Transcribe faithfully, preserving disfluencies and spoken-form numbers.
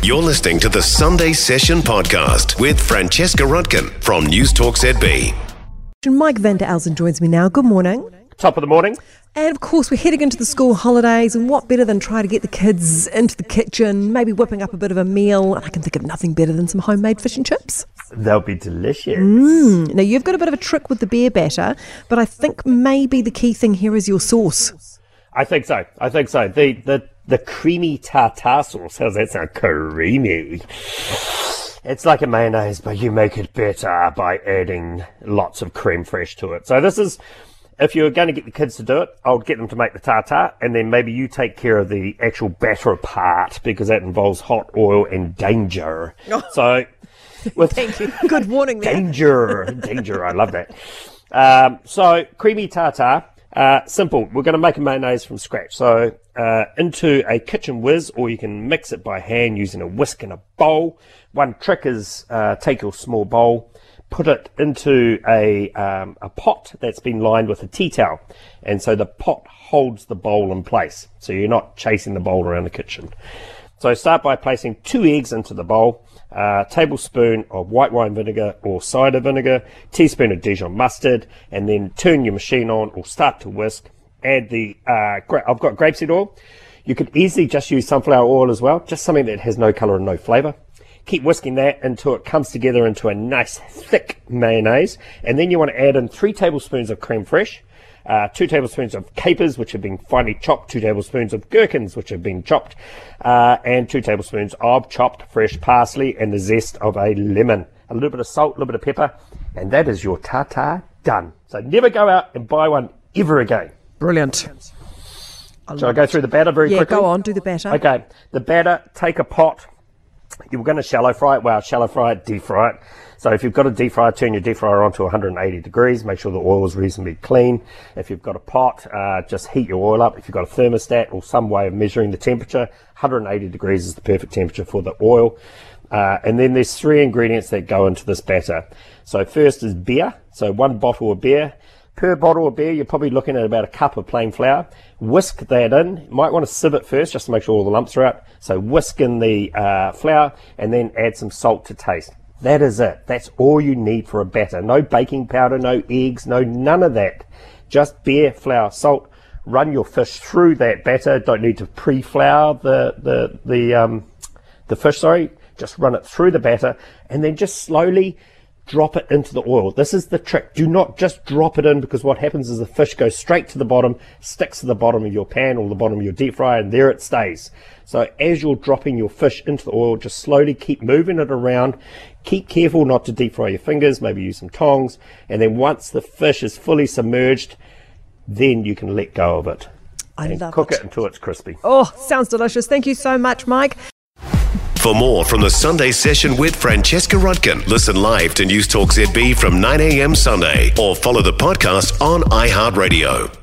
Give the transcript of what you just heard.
You're listening to the Sunday Session podcast with Francesca Rudkin from News Talk Z B. Mike van der Elsen joins me now. Good morning. Top of the morning. And of course, we're heading into the school holidays, and what better than try to get the kids into the kitchen, maybe whipping up a bit of a meal. And I can think of nothing better than some homemade fish and chips. They'll be delicious. Mm. Now, you've got a bit of a trick with the beer batter, but I think maybe the key thing here is your sauce. I think so. I think so. The the the creamy tartar sauce. How's that sound? Creamy. It's like a mayonnaise, but you make it better by adding lots of creme fraiche to it. So this is, if you're going to get the kids to do it, I'll get them to make the tartar, and then maybe you take care of the actual batter part, because that involves hot oil and danger. Oh. So, with Thank you. Good warning there. Danger, danger. I love that. Um, so creamy tartar. Uh, simple. We're going to make a mayonnaise from scratch. So uh, into a kitchen whiz, or you can mix it by hand using a whisk and a bowl. One trick is uh, take your small bowl, put it into a um, a pot that's been lined with a tea towel, and so the pot holds the bowl in place, so you're not chasing the bowl around the kitchen. So start by placing two eggs into the bowl, a uh, tablespoon of white wine vinegar or cider vinegar, teaspoon of Dijon mustard, and then turn your machine on or start to whisk. Add the, uh, gra- I've got grapeseed oil. You could easily just use sunflower oil as well, just something that has no colour and no flavour. Keep whisking that until it comes together into a nice thick mayonnaise, and then you want to add in three tablespoons of creme fraiche, Uh, two tablespoons of capers, which have been finely chopped, two tablespoons of gherkins, which have been chopped, uh, and two tablespoons of chopped fresh parsley and the zest of a lemon. A little bit of salt, a little bit of pepper, and that is your tartar done. So never go out and buy one ever again. Brilliant. I Shall I go it. through the batter very yeah, quickly? Yeah, go on, do the batter. Okay, the batter, take a pot. You're going to shallow fry it. Well, shallow fry it, deep fry it. So if you've got a deep fryer, turn your deep fryer on to one hundred eighty degrees. Make sure the oil is reasonably clean. If you've got a pot, uh, just heat your oil up. If you've got a thermostat or some way of measuring the temperature, one hundred eighty degrees is the perfect temperature for the oil. Uh, and then there's three ingredients that go into this batter. So first is beer. So one bottle of beer. Per bottle of beer, you're probably looking at about a cup of plain flour. Whisk that in. You might want to sieve it first just to make sure all the lumps are out. So whisk in the uh, flour and then add some salt to taste. That is it. That's all you need for a batter. No baking powder, no eggs, no none of that. Just beer, flour, salt. Run your fish through that batter. Don't need to pre-flour the the the um the fish. Sorry, just run it through the batter and then just slowly drop it into the oil. This is the trick. Do not just drop it in, because what happens is the fish goes straight to the bottom, sticks to the bottom of your pan or the bottom of your deep fryer, and there it stays. So as you're dropping your fish into the oil, just slowly keep moving it around. Keep careful not to deep fry your fingers, maybe use some tongs, and then once the fish is fully submerged, then you can let go of it. I and love cook it. it until it's crispy. Oh, sounds delicious. Thank you so much, Mike. For more from the Sunday Session with Francesca Rudkin, listen live to News Talk Z B from nine a.m. Sunday, or follow the podcast on iHeartRadio.